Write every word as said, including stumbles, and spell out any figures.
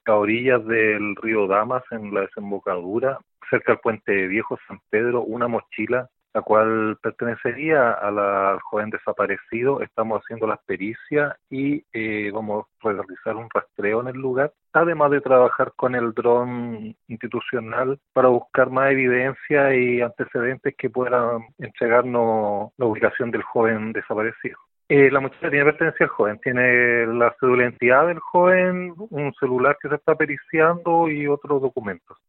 a orillas del río Damas, en la desembocadura, cerca del puente Viejo San Pedro, una mochila la cual pertenecería a la joven desaparecido. Estamos haciendo las pericias y eh, vamos a realizar un rastreo en el lugar, además de trabajar con el dron institucional para buscar más evidencia y antecedentes que puedan entregarnos la ubicación del joven desaparecido. Eh, la mochila tiene pertenencia al joven, tiene la cédula de identidad del joven, un celular que se está periciando y otros documentos.